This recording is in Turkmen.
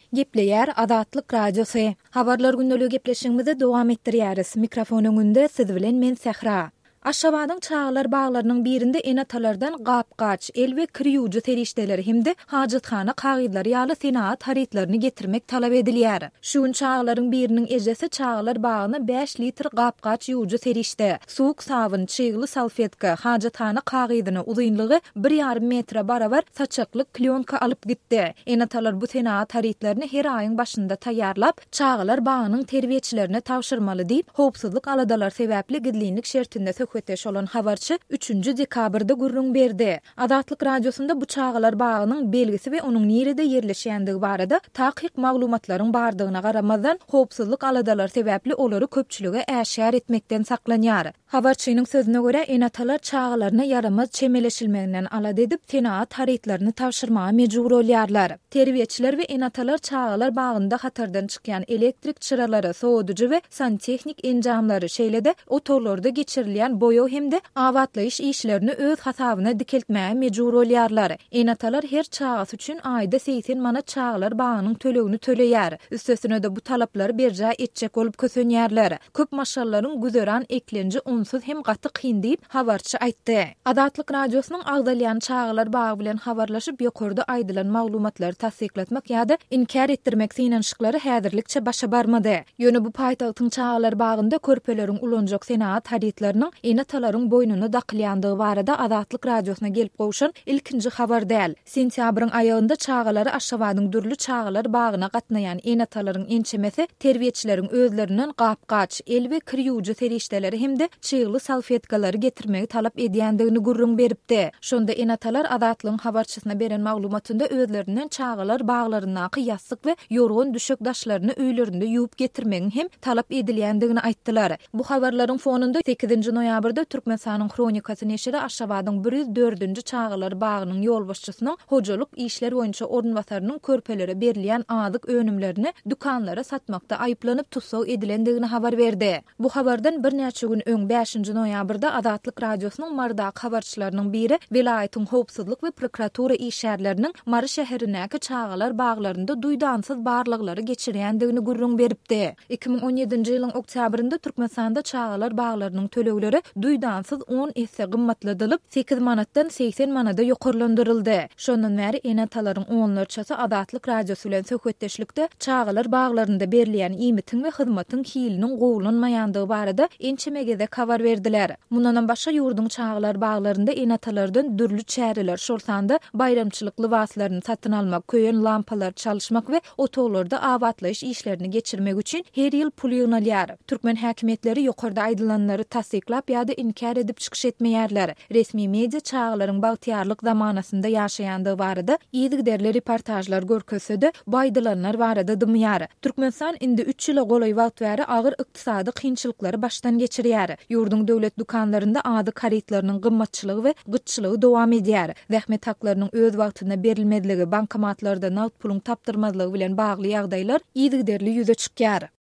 Gepleýär Azatlyk Radiosu. Habarlar gündäligi gepleşigimizi dowam etdirýäris. Mikrofon öňünde siz bilen men Sehra. Aşgabatyň çağlar baglarynyň birinde enatalardan gapgaç, el we kirýüji terişdeleri hemde hajatxana kagydlary ýaly senat haritlaryny getirmek talap edilýär. Şu çağlaryň biriniň ejesi çağlar bagyna 5 litr gapgaç ýuwjy terişde, suwuk sabun, çygly salfetka, hajatxana kagydyny uzunlygy 1,5 metre barabar saçaklyk klionka alyp gitdi. Enatalar bu senat haritlaryny her aýyň başynda taýýarlap, çağlar bagynyň terbiýetçilerine tawşyrmaly diýip, howpsuzlyk aladalar sebäpli gidlinlik şertinde söhbetdeş olan habarçy 3 dekabrda gurrun berdi. Azatlyk Radiosunda bu çağlar bagynyň belgisi we onuň nerede yerleşýändigi barada takyk maglumatlaryň bardygyna garamazdan howpsuzlyk aladalar sebäpli olary köpçülige äşär etmekden saklanýar. Habarçynyň sözüne görä enatalar çağlaryna yaramaz çemeleşilmeginden alad edip senat haritlaryny tawşyrmaga mejbur bolýarlar. Terbiýetçiler we enatalar çağlar bagynda hatardan çykýan elektrik çyralary, soğuducu we santexnik enjamlary şeýlede otorlarda geçirilýän boýaw hemde awatlaýyş işlerini öz hasabyna dikeltmäge mejbur bolýarlar. Enatalar her çağas üçin aýda 80 manat çağlar bagynyň tölegini töleýär. Üstesine de bu talaplary berja etjek bolup kösenýärler. Köp maşallaryň güzeran eklenji onsuz hem gaty kyn diýip habarçy aýtdy. Azatlyk Radiosynyň agdalýan çağlar bagy bilen habarlaşyp ýokarda aýdylan maglumatlary tasdiklatmak ýa-da inkar etdirmek synanşyklary häzirlikçe başa barmady. Ýöne bu paýtagtyň çağlar bagynda körpeleriň ulanjak senat haritlarynyň enatalaryň boynuna dakylýandygy barada Azatlyk Radiosyna gelip gowşan ilkinji habar däl. Sentýabryň aýagynda çağlary Aşgabatyň dürli çağlar bagyna gatnaýan enatalaryň ençemesi terbiýetçileriň özlerinden gapgaç, el we kirýüji terişdeleri hemde çygly salfetkalary getirmegi talap edýändigini gurrun beripdi. Şonda enatalar Azatlygyň habarçysyna beren maglumatynda özlerinden çağlar baglarynaky ýassyk we ýorgun düşek daşlaryny öýlerinde ýuwup getirmegi hem talap edilýändigini aýtdylar. Bu habarlaryň fonunda 8 noýabrda Türkmenistanyň kronikasy neşri Aşgabatyň 104-nji çağlar bagynyň ýolbaşçysynyň hojalyk işler boýunça ornwasarynyň körpelere berilýän adyk önümlerini dukanlara satmakda aýyplanyp tutsak edilendigini habar berdi. Bu habardan bir näçe gün öň 5 noýabrda Azatlyk Radiosynyň mardak habarçylarynyň biri vilayatyň howpsuzlyk we prokuratura işgärleriniň Mary şäherindäki çağlar baglarynda duýdansyz barlyklary geçirýändigini gurrun beripdi. 2017-nji ýylyň oktýabrynda Türkmenistanda çağlar baglarynyň tölegleri duýdansyz 10 esse gymmatladylyp 8 manatdan 80 manada ýokarlandyryldy. Şondan bäri enatalaryň onlarçasy Azatlyk Radiosu bilen söhbetdeşlikde çağlar baglarynda berilýän iýmitiň we hyzmatyň hiliniň gowulanmaýandygy barada ençemegede habar berdiler. Mundan başga ýurdun çağlar baglarynda enatalardan dürli çäreler şolsanda bayramçylyk libaslaryny satyn almak, köýen lampalar çalyşmak we otolarda awatlaýyş işlerini geçirmek üçin her ýyl pul ýynalýar. Türkmen häkimetleri ýokarda aýdylanlary tasdiklap ýa-da inkar edip çykyş etmeýärler. Resmi media çağlaryň bagtýarlyk zamanasynda ýaşaýandygy barada ýygyderli reportajlar görkezse-de baýdylanlar barada dymýar. Türkmenistan indi 3 ýyla golay wagt bäri agyr ykdysady kynçylyklary başdan geçirýär. Ýurdun döwlet dukanlarynda ady haritlarynyň gymmatçylygy we gytçylygy dowam edýär. Zähmet haklarynyň öz wagtynda berilmediligi, bankomatlarda naqd puluň tapdyrmazlygy bilen bagly ýagdaýlar ýygyderli ýüze çykýar.